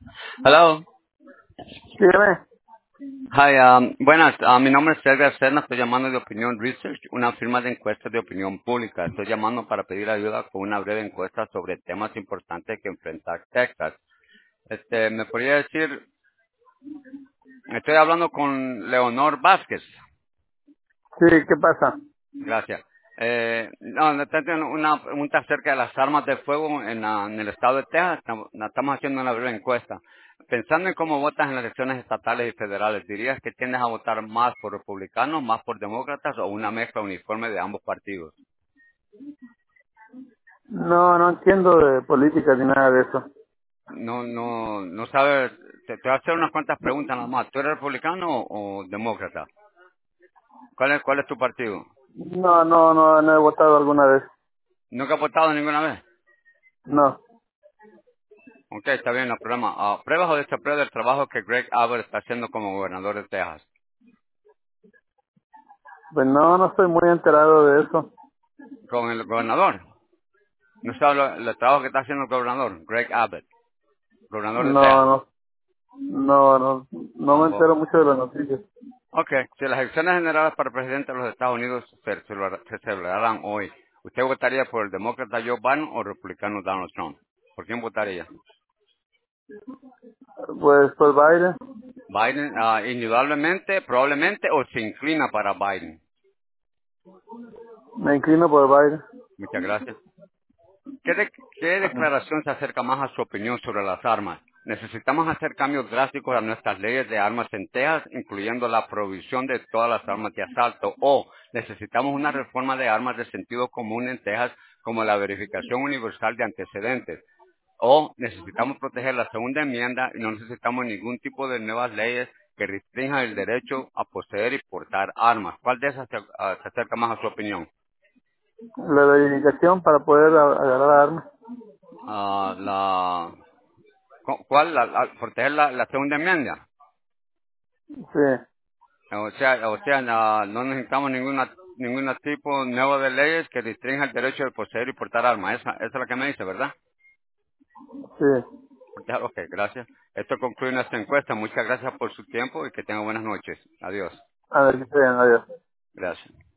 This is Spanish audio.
Hello. Dígame. Hi, buenas. Mi nombre es Sergio Cerna. Estoy llamando de Opinión Research, una firma de encuestas de opinión pública. Estoy llamando para pedir ayuda con una breve encuesta sobre temas importantes que enfrentar Texas. ¿Me podría decir? Estoy hablando con Leonor Vázquez. Sí, ¿qué pasa? Gracias. No, tengo una pregunta acerca de las armas de fuego en el estado de Texas. Estamos haciendo una breve encuesta. Pensando en cómo votas en las elecciones estatales y federales, ¿dirías que tiendes a votar más por republicanos, más por demócratas o una mezcla uniforme de ambos partidos? No entiendo de política ni nada de eso. No sabes. Te voy a hacer unas cuantas preguntas nada más. ¿Tú eres republicano o demócrata? ¿Cuál es tu partido? No he votado alguna vez. ¿Nunca has votado ninguna vez? No. Ok, está bien, el programa. ¿Pruebas o desapruebas del trabajo que Greg Abbott está haciendo como gobernador de Texas? Pues no estoy muy enterado de eso. ¿Con el gobernador? ¿No sabes el trabajo que está haciendo el gobernador? Greg Abbott, gobernador de No, Texas. no, no Ah, me entero ok. mucho de las noticias. Ok, si las elecciones generales para presidente de los Estados Unidos se celebraran hoy, ¿usted votaría por el demócrata Joe Biden o el republicano Donald Trump? ¿Por quién votaría? Pues por Biden, Biden, indudablemente, probablemente, o se inclina para Biden. me inclino por Biden. Muchas gracias. ¿Qué declaración se acerca más a su opinión sobre las armas? ¿Necesitamos hacer cambios drásticos a nuestras leyes de armas en Texas, incluyendo la prohibición de todas las armas de asalto? ¿O necesitamos una reforma de armas de sentido común en Texas, como la verificación universal de antecedentes? ¿O necesitamos proteger la segunda enmienda y no necesitamos ningún tipo de nuevas leyes que restrinjan el derecho a poseer y portar armas? ¿Cuál de esas se acerca más a su opinión? La dedicación para poder agarrar armas. Ah, ¿Cuál? Proteger la segunda enmienda. Sí, O sea, no necesitamos ningún tipo nuevo de leyes que restrinja el derecho de poseer y portar armas. Esa es la que me dice, ¿verdad? sí. Ok, gracias. Esto concluye nuestra encuesta. Muchas gracias por su tiempo y que tengan buenas noches. Adiós. A ver, que se vean, adiós. Gracias.